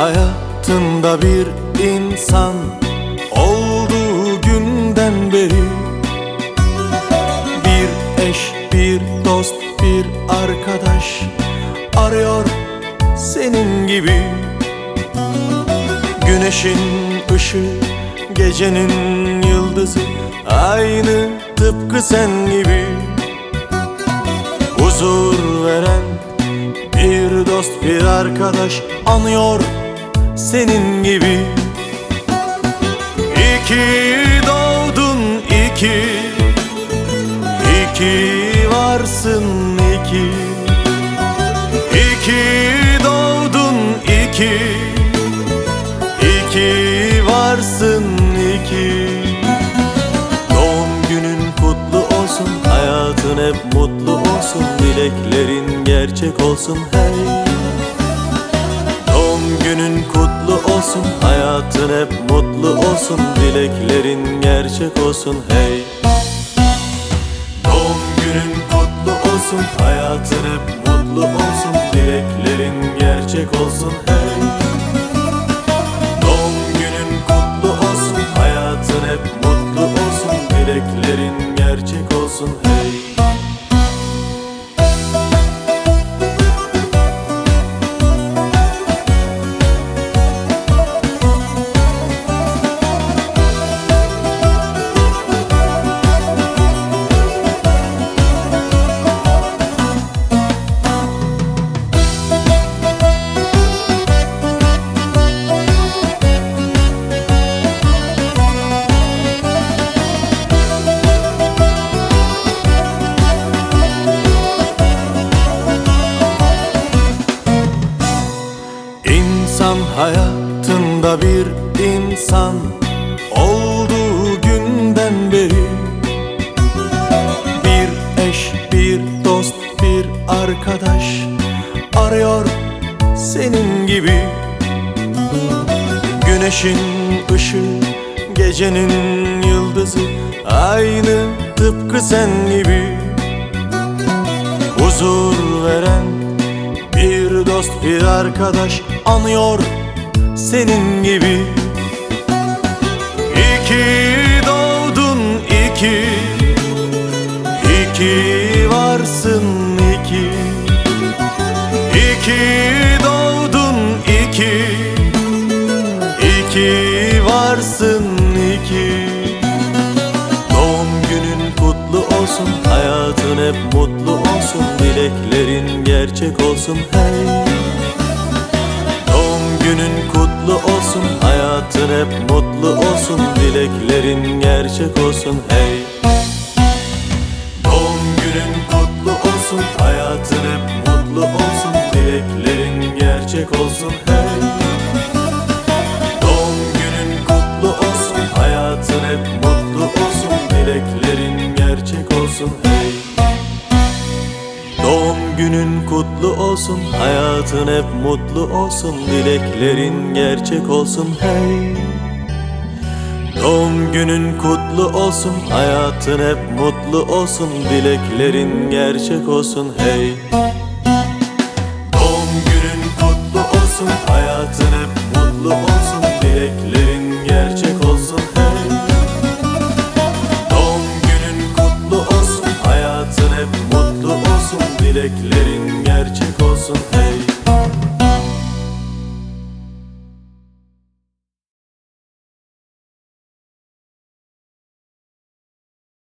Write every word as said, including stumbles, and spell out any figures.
hayatında bir insan olduğu günden beri, bir eş, bir dost, bir arkadaş arıyor senin gibi. Güneşin ışığı, gecenin yıldızı, aynı tıpkı sen gibi. Huzur veren bir dost, bir arkadaş anıyor senin gibi. İki doğdun, iki, iki varsın, iki. İki doğdun, iki, iki varsın, iki. Doğum günün kutlu olsun, hayatın hep mutlu olsun, dileklerin gerçek olsun hey. Doğum günün kutlu olsun, hayatın hep mutlu olsun, dileklerin gerçek olsun hey. Doğum günün kutlu olsun, hayatın hep mutlu olsun, dileklerin gerçek olsun hey. Doğum günün kutlu olsun, hayatın hep mutlu olsun, dileklerin gerçek olsun hey. İnsan hayatında bir insan olduğu günden beri, bir eş, bir dost, bir arkadaş arıyor senin gibi. Güneşin ışığı, gecenin yıldızı, aynı tıpkı sen gibi. Huzur veren bir dost, bir arkadaş anıyor senin gibi. İki doğdun, iki, iki varsın, iki. İki doğdun, iki, iki varsın, iki. Doğum günün kutlu olsun, hayatın hep mutlu olsun, dileklerin gerçek olsun hey. Doğum günün kutlu olsun, hayatın hep mutlu olsun, dileklerin gerçek olsun hey. Doğum günün kutlu olsun, hayatın hep mutlu olsun, dileklerin gerçek olsun hey. Doğum günün kutlu olsun, hayatın hep mutlu olsun, dileklerin gerçek olsun hey. Doğum günün kutlu olsun, hayatın hep mutlu olsun, dileklerin gerçek olsun hey. Doğum günün kutlu olsun, hayatın hep mutlu olsun, dileklerin gerçek olsun hey.